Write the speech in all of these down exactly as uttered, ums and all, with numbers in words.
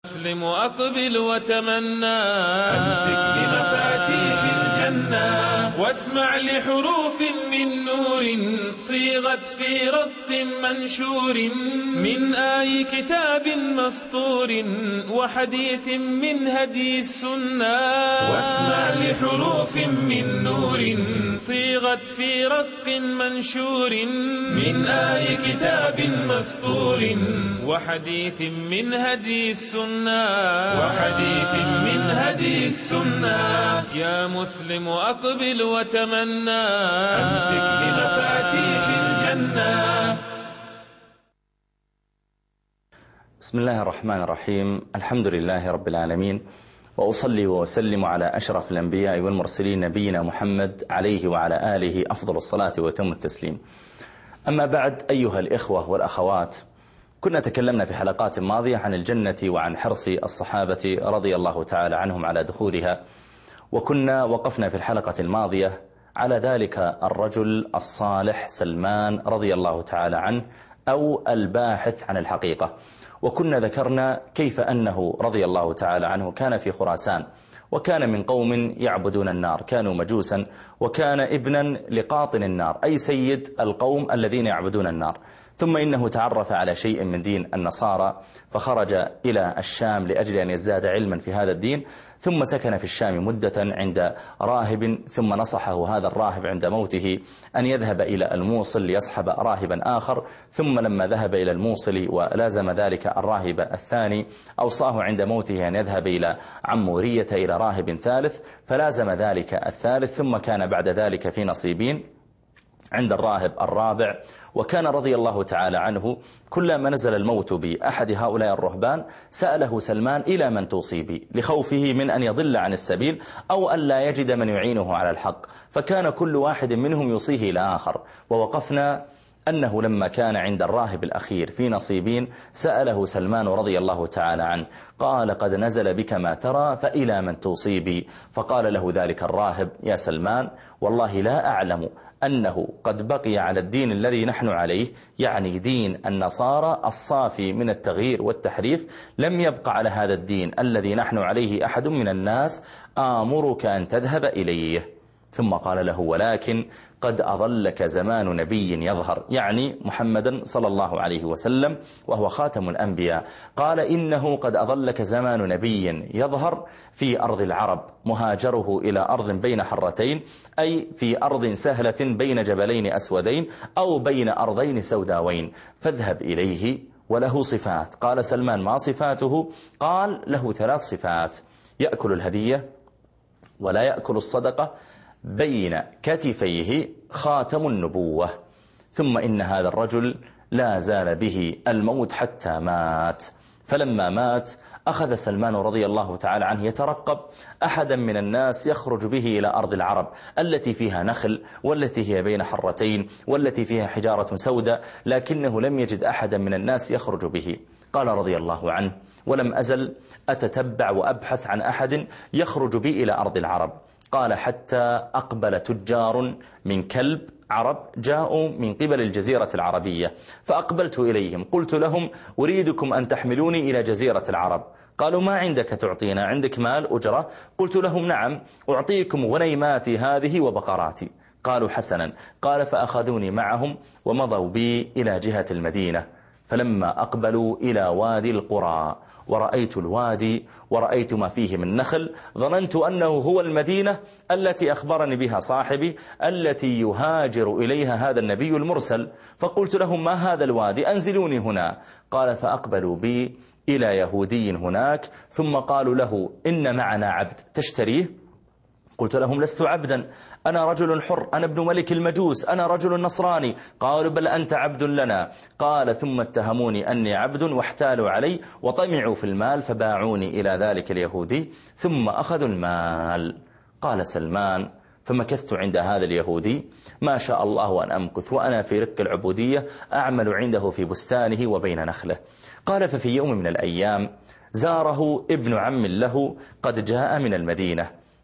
مسلم أقبل وتمنى أمسك بمفاتيح الجنة واسمع لحروف من نور صيغت في رق منشور من آي كتاب مسطور وحديث من هدي السنة واسمع لحروف من نور صيغت في رق منشور من آي كتاب مسطور وحديث من هدي السنة وحديث من هدي السنة يا مسلم أقبل وتمنى أمسك بمفاتيح الجنة. بسم الله الرحمن الرحيم. الحمد لله رب العالمين، وأصلي وأسلم على أشرف الأنبياء والمرسلين نبينا محمد عليه وعلى آله أفضل الصلاة وتم التسليم. أما بعد، أيها الإخوة والأخوات، كنا تكلمنا في حلقات ماضية عن الجنة وعن حرص الصحابة رضي الله تعالى عنهم على دخولها، وكنا وقفنا في الحلقة الماضية على ذلك الرجل الصالح سلمان رضي الله تعالى عنه، أو الباحث عن الحقيقة. وكنا ذكرنا كيف أنه رضي الله تعالى عنه كان في خراسان، وكان من قوم يعبدون النار، كانوا مجوسا، وكان ابنا لقاطن النار، أي سيد القوم الذين يعبدون النار. ثم إنه تعرف على شيء من دين النصارى فخرج إلى الشام لأجل أن يزداد علما في هذا الدين، ثم سكن في الشام مدة عند راهب، ثم نصحه هذا الراهب عند موته أن يذهب إلى الموصل ليصحب راهبا آخر. ثم لما ذهب إلى الموصل ولازم ذلك الراهب الثاني، أوصاه عند موته أن يذهب إلى عمورية إلى راهب ثالث، فلازم ذلك الثالث. ثم كان بعد ذلك في نصيبين عند الراهب الرابع. وكان رضي الله تعالى عنه كلما نزل الموت بأحد هؤلاء الرهبان سأله سلمان: إلى من توصي بي؟ لخوفه من أن يضل عن السبيل أو أن لا يجد من يعينه على الحق، فكان كل واحد منهم يوصيه إلى آخر. ووقفنا أنه لما كان عند الراهب الأخير في نصيبين سأله سلمان رضي الله تعالى عنه، قال: قد نزل بك ما ترى، فإلى من توصي بي؟ فقال له ذلك الراهب: يا سلمان، والله لا أعلم أنه قد بقي على الدين الذي نحن عليه، يعني دين النصارى الصافي من التغيير والتحريف، لم يبق على هذا الدين الذي نحن عليه أحد من الناس، آمرك أن تذهب إليه. ثم قال له: ولكن قد أظلك زمان نبي يظهر، يعني محمدا صلى الله عليه وسلم، وهو خاتم الأنبياء. قال: إنه قد أظلك زمان نبي يظهر في أرض العرب، مهاجره إلى أرض بين حرتين، أي في أرض سهلة بين جبلين أسودين أو بين أرضين سوداوين، فاذهب إليه وله صفات. قال سلمان: ما صفاته؟ قال: له ثلاث صفات: يأكل الهدية، ولا يأكل الصدقة، بين كتفيه خاتم النبوة. ثم إن هذا الرجل لا زال به الموت حتى مات. فلما مات أخذ سلمان رضي الله تعالى عنه يترقب أحدا من الناس يخرج به إلى أرض العرب التي فيها نخل، والتي هي بين حرتين، والتي فيها حجارة سوداء، لكنه لم يجد أحدا من الناس يخرج به. قال رضي الله عنه: ولم أزل أتتبع وأبحث عن أحد يخرج بي إلى أرض العرب. قال: حتى أقبل تجار من كلب عرب جاءوا من قبل الجزيرة العربية، فأقبلت إليهم، قلت لهم: أريدكم أن تحملوني إلى جزيرة العرب. قالوا: ما عندك تعطينا؟ عندك مال أجرة؟ قلت لهم: نعم، أعطيكم غنيماتي هذه وبقراتي. قالوا: حسنا. قال: فأخذوني معهم ومضوا بي إلى جهة المدينة. فلما أقبلوا إلى وادي القرى ورأيت الوادي ورأيت ما فيه من نخل، ظننت أنه هو المدينة التي أخبرني بها صاحبي، التي يهاجر إليها هذا النبي المرسل. فقلت لهم: ما هذا الوادي؟ أنزلوني هنا. قال: فأقبلوا بي إلى يهودي هناك، ثم قالوا له: إن معنا عبد تشتريه؟ قلت لهم: لست عبدا، أنا رجل حر، أنا ابن ملك المجوس، أنا رجل نصراني. قالوا: بل أنت عبد لنا. قال: ثم اتهموني أني عبد واحتالوا علي وطمعوا في المال، فباعوني إلى ذلك اليهودي ثم أخذوا المال. قال سلمان: فمكثت عند هذا اليهودي ما شاء الله أن أمكث، وأنا في رق العبودية أعمل عنده في بستانه وبين نخله. قال: ففي يوم من الأيام زاره ابن عم له قد جاء من المدينة،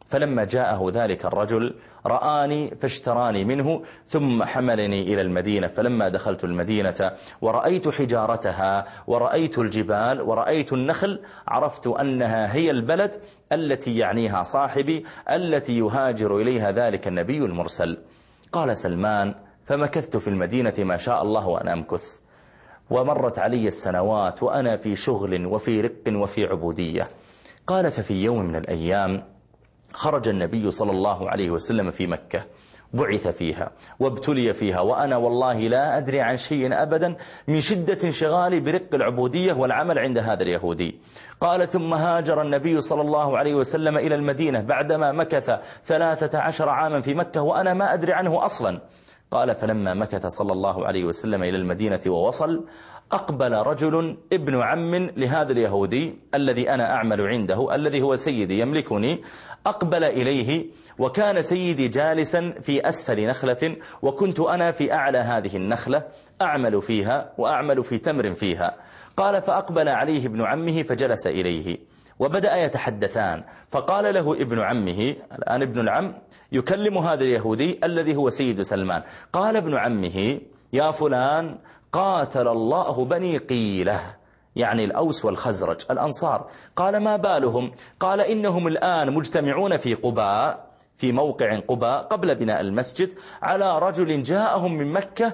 فلما جاءه ذلك الرجل رآني فاشتراني منه ثم حملني إلى المدينة. فلما دخلت المدينة ورأيت حجارتها ورأيت الجبال ورأيت النخل عرفت أنها هي البلد التي يعنيها صاحبي التي يهاجر إليها ذلك النبي المرسل. قال سلمان: فمكثت في المدينة ما شاء الله وأنا أمكث، ومرت علي السنوات وأنا في شغل وفي رق وفي عبودية. قال: ففي يوم من الأيام خرج النبي صلى الله عليه وسلم في مكة، بعث فيها وابتلي فيها، وأنا والله لا أدري عن شيء أبدا من شدة انشغالي برق العبودية والعمل عند هذا اليهودي. قال: ثم هاجر النبي صلى الله عليه وسلم إلى المدينة بعدما مكث ثلاثة عشر عاما في مكة وأنا ما أدري عنه أصلا. قال: فلما مكث صلى الله عليه وسلم إلى المدينة ووصل، أقبل رجل ابن عم لهذا اليهودي الذي أنا أعمل عنده الذي هو سيدي يملكني، أقبل إليه وكان سيدي جالسا في أسفل نخلة وكنت أنا في أعلى هذه النخلة أعمل فيها وأعمل في تمر فيها. قال: فأقبل عليه ابن عمه فجلس إليه وبدأ يتحدثان. فقال له ابن عمه، الآن ابن العم يكلم هذا اليهودي الذي هو سيد سلمان، قال ابن عمه: يا فلان، قاتل الله بني قيلة، يعني الأوس والخزرج الأنصار. قال: ما بالهم؟ قال: إنهم الآن مجتمعون في قباء، في موقع قباء قبل بناء المسجد، على رجل جاءهم من مكة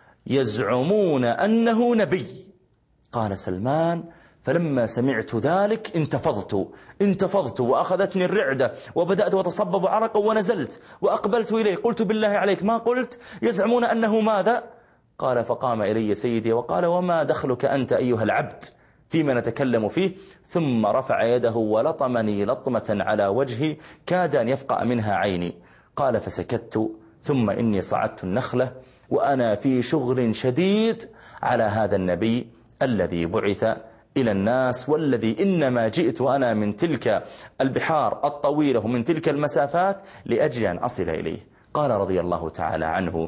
يزعمون أنه نبي. قال سلمان: فلما سمعت ذلك انتفضت انتفضت وأخذتني الرعدة وبدأت أتصبب عرقا ونزلت وأقبلت إليه، قلت: بالله عليك ما قلت؟ يزعمون أنه ماذا؟ قال: فقام إلي سيدي وقال: وما دخلك أنت أيها العبد فيما نتكلم فيه؟ ثم رفع يده ولطمني لطمة على وجهي كاد أن يفقأ منها عيني. قال: فسكت، ثم إني صعدت النخلة وأنا في شغل شديد على هذا النبي الذي بعث إلى الناس، والذي إنما جئت وأنا من تلك البحار الطويلة ومن تلك المسافات لأجل أن أصل إليه. قال رضي الله تعالى عنه: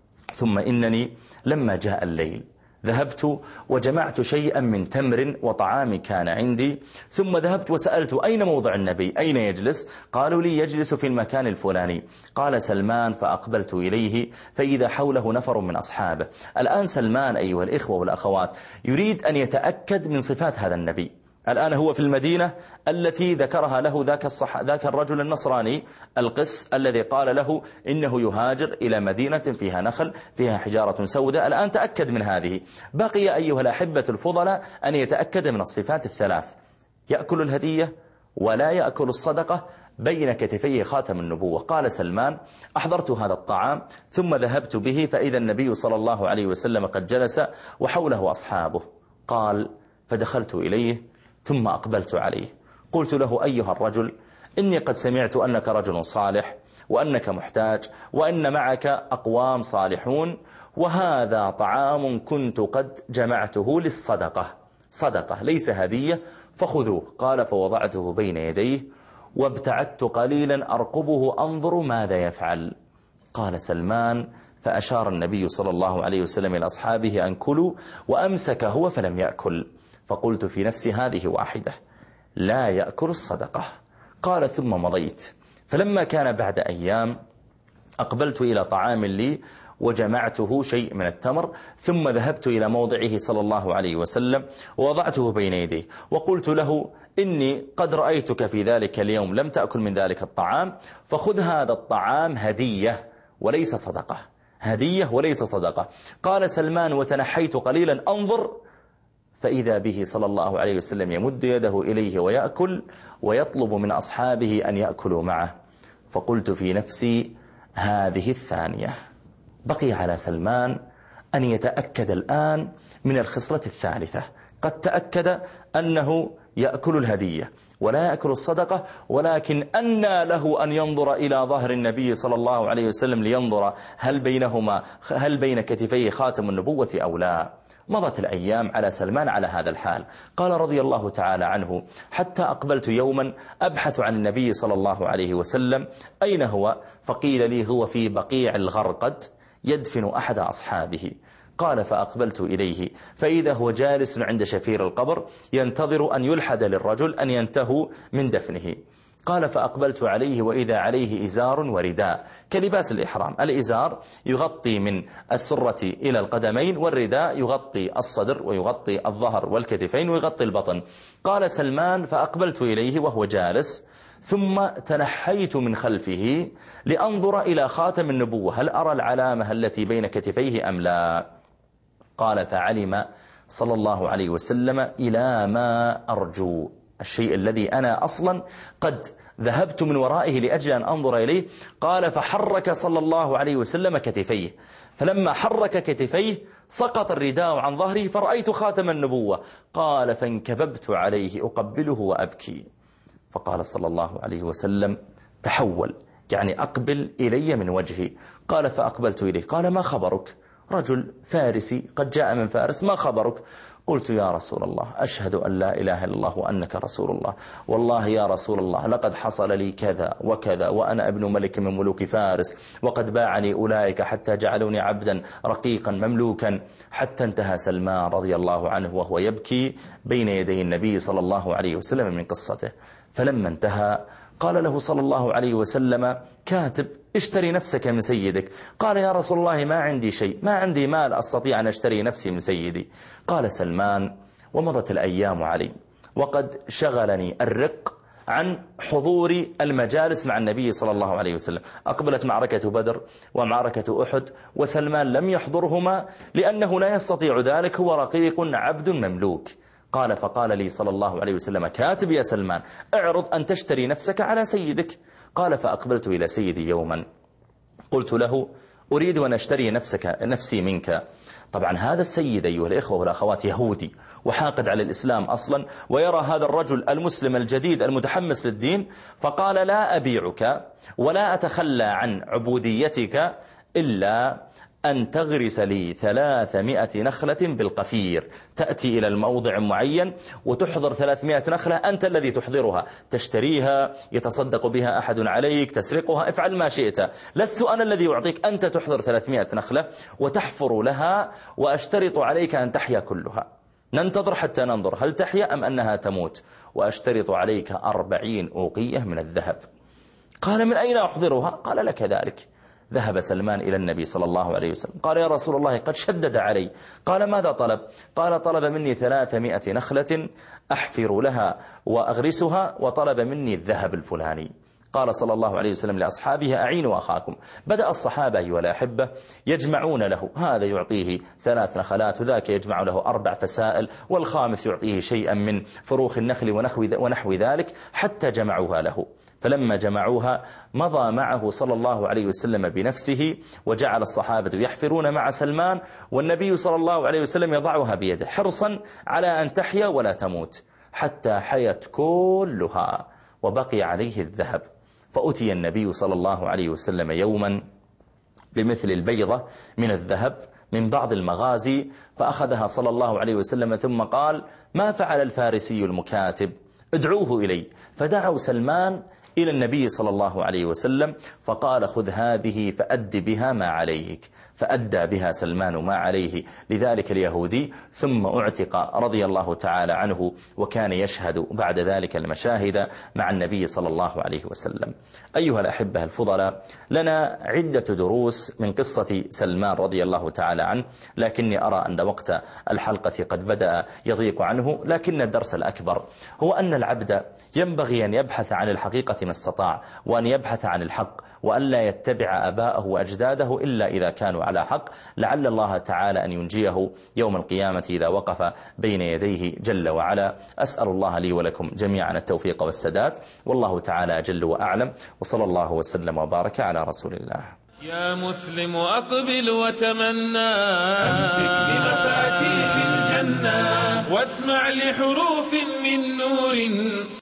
ثم إنني لما جاء الليل ذهبت وجمعت شيئا من تمر وطعام كان عندي، ثم ذهبت وسألت: أين موضع النبي؟ أين يجلس؟ قالوا لي: يجلس في المكان الفلاني. قال سلمان: فأقبلت إليه فإذا حوله نفر من أصحابه. الآن سلمان أيها الإخوة والأخوات يريد أن يتأكد من صفات هذا النبي. الآن هو في المدينة التي ذكرها له ذاك, الصح... ذاك الرجل النصراني القس الذي قال له إنه يهاجر إلى مدينة فيها نخل فيها حجارة سوداء. الآن تأكد من هذه. بقي أيها الأحبة الفضلاء أن يتأكد من الصفات الثلاث: يأكل الهدية ولا يأكل الصدقة، بين كتفيه خاتم النبوة. قال سلمان: أحضرت هذا الطعام ثم ذهبت به فإذا النبي صلى الله عليه وسلم قد جلس وحوله أصحابه. قال: فدخلت إليه ثم أقبلت عليه، قلت له: أيها الرجل، إني قد سمعت أنك رجل صالح وأنك محتاج وأن معك أقوام صالحون، وهذا طعام كنت قد جمعته للصدقة، صدقة ليس هدية، فخذوه. قال: فوضعته بين يديه وابتعدت قليلا أرقبه أنظر ماذا يفعل. قال سلمان: فأشار النبي صلى الله عليه وسلم إلى أصحابه أن كلوا، وأمسك هو فلم يأكل. فقلت في نفسي: هذه واحدة، لا يأكل الصدقة. قال: ثم مضيت، فلما كان بعد أيام أقبلت إلى طعام لي وجمعته شيء من التمر، ثم ذهبت إلى موضعه صلى الله عليه وسلم ووضعته بين يديه وقلت له: إني قد رأيتك في ذلك اليوم لم تأكل من ذلك الطعام، فخذ هذا الطعام هدية وليس صدقة، هدية وليس صدقة. قال سلمان: وتنحيت قليلا أنظر فإذا به صلى الله عليه وسلم يمد يده إليه ويأكل ويطلب من أصحابه أن يأكلوا معه. فقلت في نفسي: هذه الثانية. بقي على سلمان أن يتأكد الآن من الخصلة الثالثة. قد تأكد أنه يأكل الهدية ولا يأكل الصدقة، ولكن أن له أن ينظر إلى ظهر النبي صلى الله عليه وسلم لينظر هل بينهما هل بين كتفيه خاتم النبوة أو لا. مضت الأيام على سلمان على هذا الحال. قال رضي الله تعالى عنه: حتى أقبلت يوما أبحث عن النبي صلى الله عليه وسلم أين هو؟ فقيل لي: هو في بقيع الغرقد يدفن أحد أصحابه. قال: فأقبلت إليه فإذا هو جالس عند شفير القبر ينتظر أن يلحد للرجل أن ينتهوا من دفنه. قال فأقبلت عليه وإذا عليه إزار ورداء كلباس الإحرام. الإزار يغطي من السرة إلى القدمين، والرداء يغطي الصدر ويغطي الظهر والكتفين ويغطي البطن. قال سلمان فأقبلت إليه وهو جالس، ثم تنحيت من خلفه لأنظر إلى خاتم النبوة هل أرى العلامة التي بين كتفيه أم لا. قال فعلم صلى الله عليه وسلم إلى ما أرجو، الشيء الذي أنا أصلا قد ذهبت من ورائه لأجل أن أنظر إليه. قال فحرك صلى الله عليه وسلم كتفيه، فلما حرك كتفيه سقط الرداء عن ظهره فرأيت خاتم النبوة. قال فانكببت عليه أقبله وأبكي. فقال صلى الله عليه وسلم تحول، يعني أقبل إلي من وجهي. قال فأقبلت إليه. قال ما خبرك؟ رجل فارسي قد جاء من فارس، ما خبرك؟ قلت يا رسول الله أشهد أن لا إله إلا الله وأنك رسول الله، والله يا رسول الله لقد حصل لي كذا وكذا، وأنا ابن ملك من ملوك فارس، وقد باعني أولئك حتى جعلوني عبدا رقيقا مملوكا. حتى انتهى سلمان رضي الله عنه وهو يبكي بين يدي النبي صلى الله عليه وسلم من قصته. فلما انتهى قال له صلى الله عليه وسلم كاتب اشتري نفسك من سيدك. قال يا رسول الله ما عندي شيء، ما عندي مال أستطيع أن أشتري نفسي من سيدي. قال سلمان ومضت الأيام علي وقد شغلني الرق عن حضور المجالس مع النبي صلى الله عليه وسلم. أقبلت معركة بدر ومعركة أحد وسلمان لم يحضرهما لأنه لا يستطيع ذلك، هو رقيق عبد مملوك. قال فقال لي صلى الله عليه وسلم كاتب يا سلمان اعرض أن تشتري نفسك على سيدك. قال فأقبلت إلى سيدي يوما قلت له أريد أن أشتري نفسك نفسي منك. طبعا هذا السيد أيها الإخوة والأخوات يهودي وحاقد على الإسلام أصلا، ويرى هذا الرجل المسلم الجديد المتحمس للدين، فقال لا أبيعك ولا أتخلى عن عبوديتك إلا أن تغرس لي ثلاثمائة نخلة بالقفير، تأتي إلى الموضع معين وتحضر ثلاثمائة نخلة، أنت الذي تحضرها، تشتريها، يتصدق بها أحد عليك، تسرقها، افعل ما شئت، لست أنا الذي أعطيك، أنت تحضر ثلاثمائة نخلة وتحفر لها، وأشترط عليك أن تحيا كلها، ننتظر حتى ننظر هل تحيا أم أنها تموت، وأشترط عليك أربعين أوقية من الذهب. قال من أين أحضرها؟ قال لك ذلك. ذهب سلمان إلى النبي صلى الله عليه وسلم قال يا رسول الله قد شدد علي. قال ماذا طلب؟ قال طلب مني ثلاثمائة نخلة أحفر لها وأغرسها، وطلب مني الذهب الفلاني. قال صلى الله عليه وسلم لأصحابه أعينوا أخاكم. بدأ الصحابة والأحبة يجمعون له، هذا يعطيه ثلاث نخلات وذاك يجمع له أربع فسائل، والخامس يعطيه شيئا من فروخ النخل ونحو ذلك، حتى جمعوها له. فلما جمعوها مضى معه صلى الله عليه وسلم بنفسه، وجعل الصحابة يحفرون مع سلمان، والنبي صلى الله عليه وسلم يضعها بيده حرصا على أن تحيا ولا تموت، حتى حيت كلها وبقي عليه الذهب. فأتي النبي صلى الله عليه وسلم يوما بمثل البيضة من الذهب من بعض المغازي، فأخذها صلى الله عليه وسلم ثم قال ما فعل الفارسي المكاتب؟ ادعوه إلي. فدعوا سلمان إلى النبي صلى الله عليه وسلم فقال خذ هذه فأد بها ما عليك، فأدى بها سلمان ما عليه لذلك اليهودي، ثم اعتق رضي الله تعالى عنه، وكان يشهد بعد ذلك المشاهد مع النبي صلى الله عليه وسلم. أيها الأحبة الفضلاء، لنا عدة دروس من قصة سلمان رضي الله تعالى عنه، لكني أرى أن وقت الحلقة قد بدأ يضيق عنه، لكن الدرس الأكبر هو أن العبد ينبغي أن يبحث عن الحقيقة ما استطاع، وأن يبحث عن الحق، وأن لا يتبع أباءه وأجداده إلا إذا كانوا على حق، لعل الله تعالى أن ينجيه يوم القيامة إذا وقف بين يديه جل وعلا. أسأل الله لي ولكم جميعا التوفيق والسداد، والله تعالى أجل وأعلم، وصلى الله وسلم وبارك على رسول الله. يا مسلم أقبل وتمنى، أمسك بمفاتيح الجنة، واسمع لحروف من نور